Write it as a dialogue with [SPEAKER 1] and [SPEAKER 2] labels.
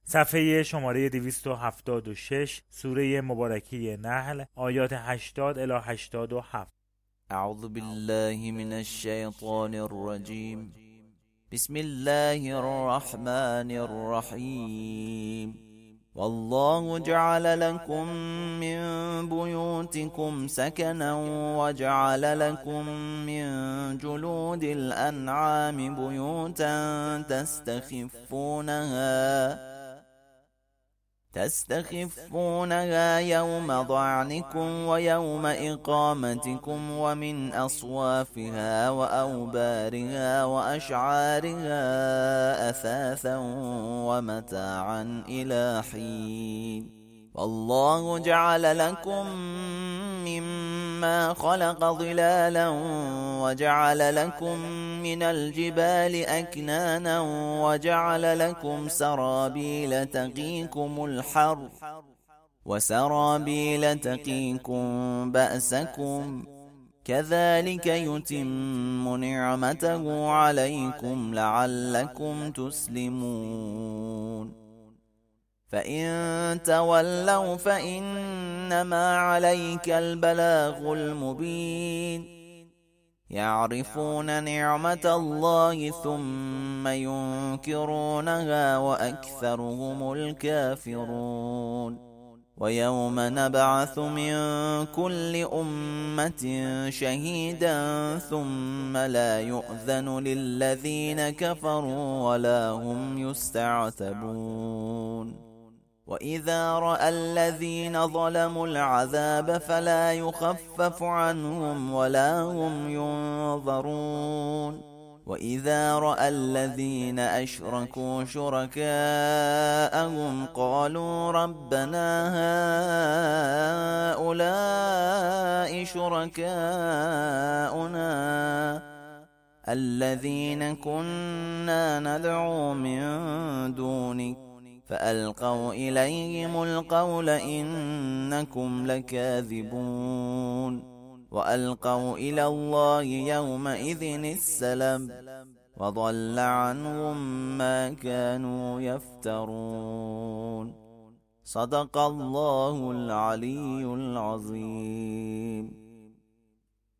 [SPEAKER 1] صفحه شماره 276 سوره مبارکه نحل آیات 80 الی 87.
[SPEAKER 2] اعوذ بالله من الشیطان الرجیم. بسم الله الرحمن الرحیم. والله جعل لكم من بيوتكم سكنا وجعل لكم من جلود الأنعام بيوتا تستخفونها يوم ضعنكم ويوم إقامتكم ومن أصوافها وأوبارها وأشعارها أثاثا ومتاعا إلى حين. والله جعل لكم مما خلق ظلالا وجعل لكم من الجبال أكنانا وجعل لكم سرابيل تقيكم الحر وسرابيل تقيكم بأسكم كذلك يتم نعمته عليكم لعلكم تسلمون. فإن تولوا فإنما عليك البلاغ المبين. يعرفون نعمة الله ثم ينكرونها وأكثرهم الكافرون. ويوم نبعث من كل أمة شهيدا ثم لا يؤذن للذين كفروا ولا هم يستعتبون. وإذا رأى الذين ظلموا العذاب فلا يخفف عنهم ولا هم ينظرون. وإذا رأى الذين أشركوا شركاءهم قالوا ربنا هؤلاء شركاؤنا الذين كنا ندعو من دونك فألقوا إليهم القول إنكم لكاذبون. وألقوا إلى الله يومئذ السلام وضل عنهم ما كانوا يفترون. صدق الله العلي العظيم.